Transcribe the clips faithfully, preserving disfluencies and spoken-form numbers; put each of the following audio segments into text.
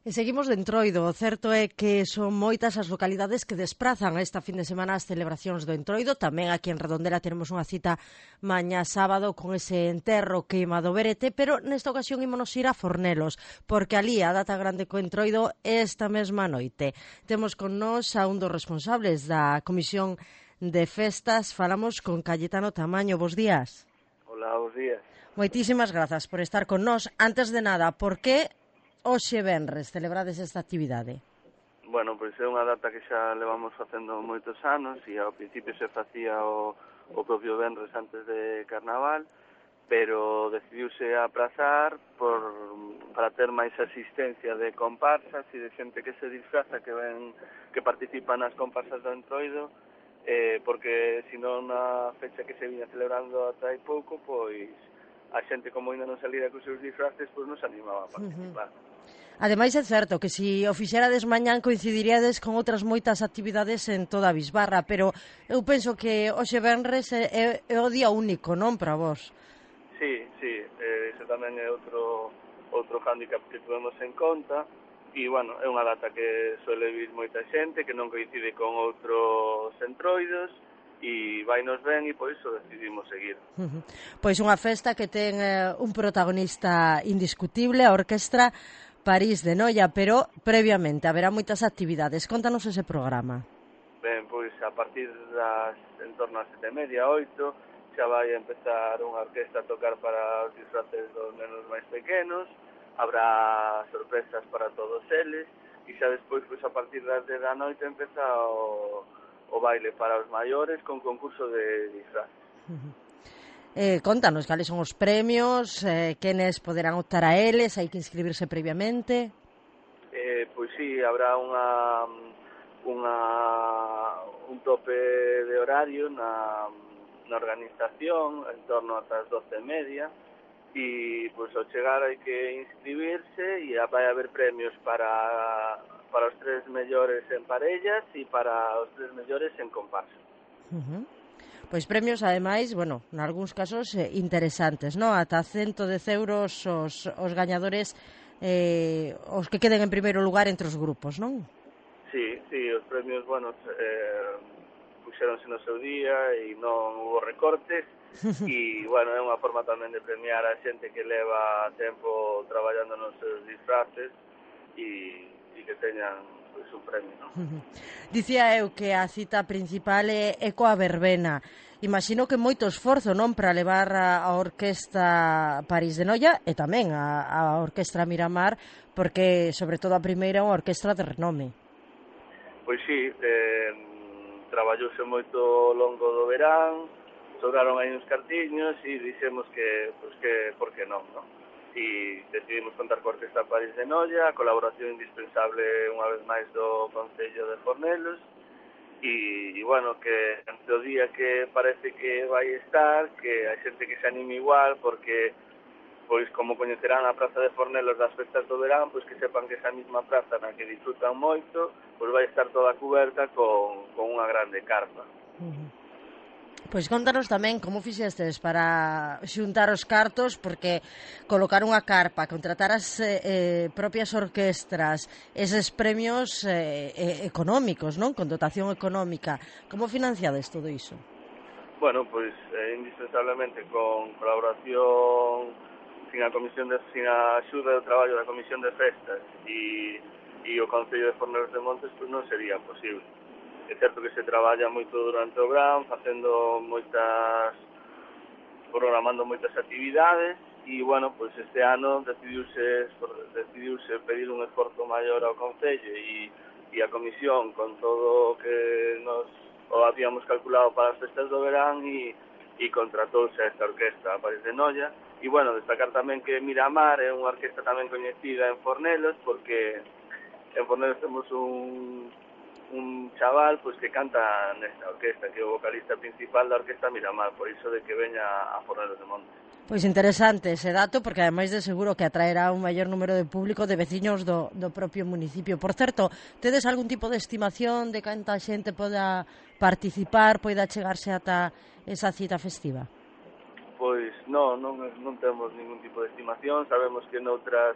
E seguimos de Entroido. O certo é que son moitas as localidades que desprazan esta fin de semana as celebracións do Entroido. Tamén aquí en Redondela tenemos unha cita mañá sábado con ese enterro queima do Berete, pero nesta ocasión ímonos ir a Fornelos, porque alí a data grande co Entroido esta mesma noite. Temos con nós a un dos responsables da Comisión de Festas. Falamos con Cayetano Tamaño. Bos días. Hola, bos días. Moitísimas grazas por estar con nós. Antes de nada, por que hoxe venres celebrades esta actividade? Bueno, pois é unha data que xa levamos facendo moitos anos e ao principio se facía o, o propio venres antes de Carnaval, pero decidiuse aprazar por, para ter máis asistencia de comparsas e de xente que se disfraza, que ven, que participa nas comparsas do Entroido, eh, porque senón na fecha que se viña celebrando ata hai pouco, pois a xente como ainda non salira cos seus disfraces, pois non se animaba a participar. Uh-huh. Ademais é certo que se o fixerades mañán coincidiríades con outras moitas actividades en toda a Bisbarra, pero eu penso que hoxe venres é, é o día único, non, para vos? Sí, sí, eh, ese tamén é outro outro hándicap que tuvemos en conta e, bueno, é unha data que suele vir moita xente, que non coincide con outros entroidos e vai nos ben e por iso decidimos seguir. Uh-huh. Pois unha festa que ten eh, un protagonista indiscutible, a Orquestra París de Noia, pero previamente haberá moitas actividades. Contanos ese programa. Ben, pois a partir das en torno a sete e media, oito, xa vai a empezar unha orquesta a tocar para os disfraces dos nenos máis pequenos, habrá sorpresas para todos eles, e xa despois, pois a partir das dez da noite, empeza o, o baile para os maiores con concurso de disfraces. Uh-huh. Eh, contanos, cales son os premios, eh, quenes poderán optar a eles, hai que inscribirse previamente? Eh, pois sí, habrá unha, unha, un tope de horario na, na organización, en torno ata as doce e media, e pois ao chegar hai que inscribirse e vai haber premios para, para os tres mellores en parellas e para os tres mellores en comparsa. Uh-huh. Pois premios, ademais, bueno, nalgúns casos eh, interesantes, non? Ata cento dez euros os, os gañadores, eh, os que queden en primeiro lugar entre os grupos, non? Sí, sí, os premios, bueno, eh, puxeronse no seu día e non hubo recortes e, bueno, é unha forma tamén de premiar a xente que leva tempo traballando nos seus disfraces e, e que teñan pois un premio, non? Dicía eu que a cita principal é, é coa verbena. Imagino que moito esforzo, non, para levar a, a Orquestra París de Noia e tamén a, a Orquestra Miramar, porque, sobre todo, a primeira é unha orquestra de renome. Pois sí, eh, traballouse moito ao longo do verán, sobraron aí uns cartiños e dixemos que, pois que, por que non, non? E decidimos contar coa Orquestra París de Noia, a colaboración indispensable unha vez máis do Concello de Fornelos e, e bueno, que ante o día que parece que vai estar, que hai xente que se anime igual porque pois como coñecerán a Praza de Fornelos das festas do verán, pois que sepan que esa mesma praza na que disfrutan moito, pois vai estar toda cuberta con, con unha grande carpa. Uh-huh. Pois contanos tamén como fixestes para xuntar os cartos, porque colocar unha carpa, contratar as eh, propias orquestras, eses premios eh, eh, económicos, non? Con dotación económica. Como financiades todo iso? Bueno, pois eh, indispensablemente con colaboración sin a comisión de sin a axuda do traballo da Comisión de Festas e, e o Concello de Fornelos de Montes, pois non sería posible. É certo que se traballa moito durante o verán, facendo moitas, programando moitas actividades e, bueno, pois este ano decidiuse, decidiuse pedir un esforzo maior ao Concello e, e a Comisión con todo o que nos o habíamos calculado para as festas do verán e, e contratouse a esta orquesta, a París de Noia. E, bueno, destacar tamén que Miramar é unha orquesta tamén coñecida en Fornelos porque en Fornelos temos un un chaval pois que canta nesta orquesta, que é o vocalista principal da Orquesta Miramar, por iso de que veña a Fornelos de Montes. Pois interesante ese dato, porque ademais de seguro que atraerá un maior número de público de veciños do, do propio municipio. Por certo, tedes algún tipo de estimación de canta xente poda participar, poida chegarse ata esa cita festiva? Pois non, non, non temos ningún tipo de estimación, sabemos que noutras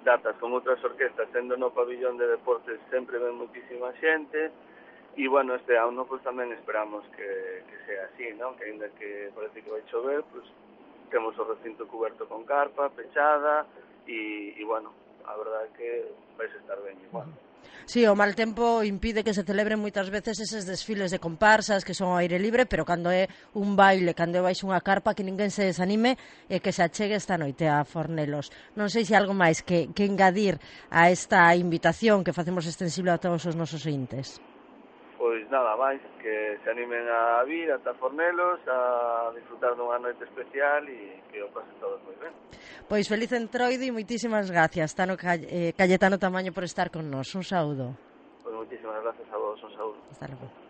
datas con outras orquestas, sendo no pabillón de deportes sempre ven moitísima xente, e bueno, este ano pues, tamén esperamos que, que sea así, ¿no? Que ainda que parece que vai chover, pues, temos o recinto cuberto con carpa, pechada, e, e bueno, a verdade é que vais estar ben igual. Sí, o mal tempo impide que se celebren moitas veces eses desfiles de comparsas que son ao aire libre, pero cando é un baile, cando é baixo unha carpa, que ninguén se desanime e que se achegue esta noite a Fornelos. Non sei se hai algo máis que, que engadir a esta invitación que facemos extensible a todos os nosos ointes. Pois nada máis, que se animen a vir ata Fornelos, a disfrutar dunha noite especial e que o pasen todos moi ben. Pois feliz entroido e moitísimas gracias, Tano eh, Cayetano Tamaño, por estar con nós. Un saúdo. Pois moitísimas gracias a vos, un saúdo. Hasta logo.